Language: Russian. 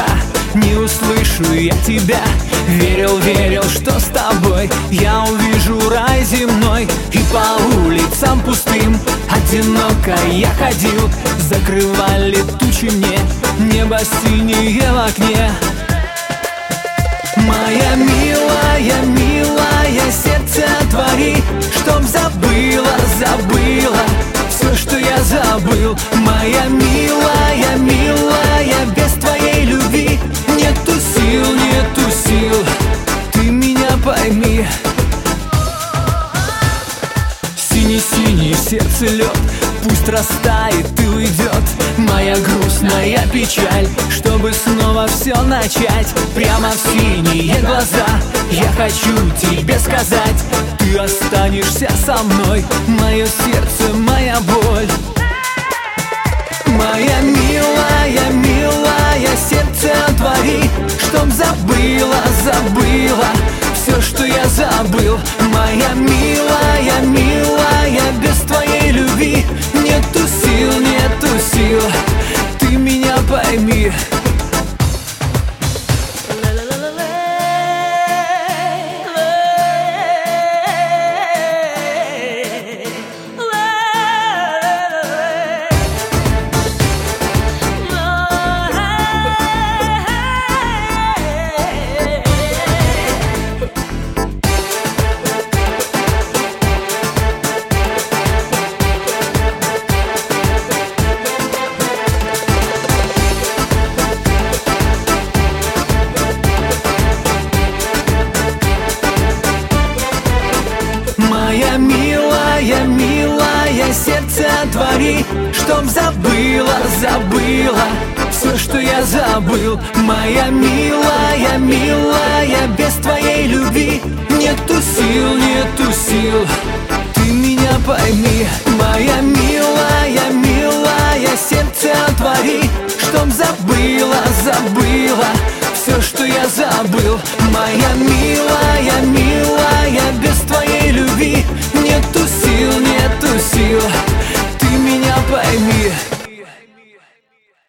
не услышу я тебя. Верил, верил, что с тобой я увижу рай земной. И по улицам пустым одиноко я ходил, закрывали тучи мне небо синее в окне. Моя милая, милая, сердце отвори, чтоб забыла, забыла все, что я забыл. Моя милая, милая, без твоей любви нету сил, нету сил, ты меня пойми. Синий-синий сердце лед, пусть растает и уйдет моя грустная печаль, чтобы снова все начать. Прямо в синие глаза я хочу тебе сказать: ты останешься со мной, мое сердце, моя боль. Моя милая, милая, сердце отвори, чтоб забыла, забыла все, что я забыл. Моя милая, милая, без твоей любви нету сил, нету сил, ты меня пойми. Моя милая, милая, сердце отвори, чтоб забыла, забыла все, что я забыл. Моя милая, милая, без твоей любви нету сил, нету сил, ты меня пойми. Моя милая, милая, сердце отвори, чтоб забыла, забыла все, что я забыл. Моя милая, милая,